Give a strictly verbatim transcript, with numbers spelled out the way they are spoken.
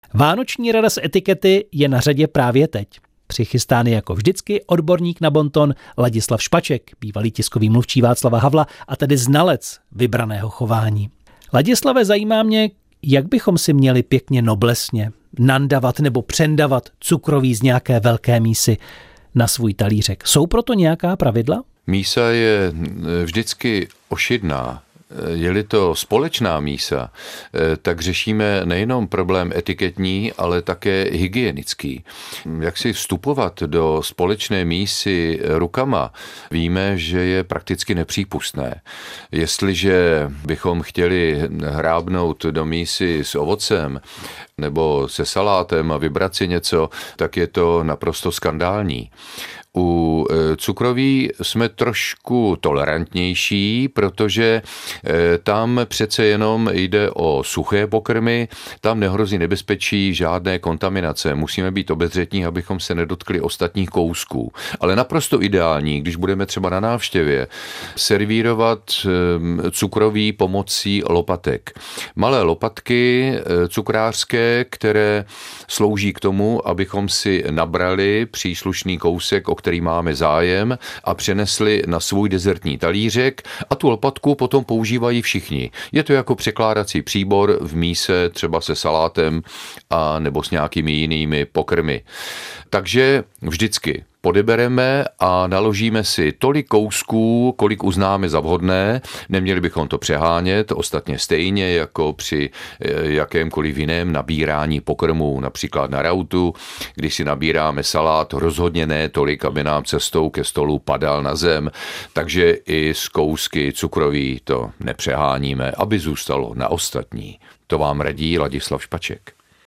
Vánoční rada z etikety je na řadě právě teď. Přichystán je jako vždycky odborník na bonton Ladislav Špaček, bývalý tiskový mluvčí Václava Havla a tedy znalec vybraného chování. Ladislave, zajímá mě, jak bychom si měli pěkně noblesně nandavat nebo přendavat cukroví z nějaké velké mísy na svůj talířek. Jsou proto nějaká pravidla? Mísa je vždycky ošidná. Je-li to společná mísa, tak řešíme nejenom problém etiketní, ale také hygienický. Jak si vstupovat do společné mísy rukama, víme, že je prakticky nepřípustné. Jestliže bychom chtěli hrábnout do mísy s ovocem nebo se salátem a vybrat si něco, tak je to naprosto skandální. U cukroví jsme trošku tolerantnější, protože tam přece jenom jde o suché pokrmy, tam nehrozí nebezpečí žádné kontaminace. Musíme být obezřetní, abychom se nedotkli ostatních kousků. Ale naprosto ideální, když budeme třeba na návštěvě, servírovat cukroví pomocí lopatek. Malé lopatky cukrářské, které slouží k tomu, abychom si nabrali příslušný kousek, o který máme zájem, a přenesli na svůj dezertní talířek a tu lopatku potom používají všichni. Je to jako překládací příbor v míse třeba se salátem a nebo s nějakými jinými pokrmy. Takže vždycky podebereme a naložíme si tolik kousků, kolik uznáme za vhodné. Neměli bychom to přehánět, ostatně stejně jako při jakémkoliv jiném nabírání pokrmů, například na rautu, když si nabíráme salát, rozhodně ne tolik, aby nám cestou ke stolu padal na zem, takže i s kousky cukroví to nepřeháníme, aby zůstalo na ostatní. To vám radí Ladislav Špaček.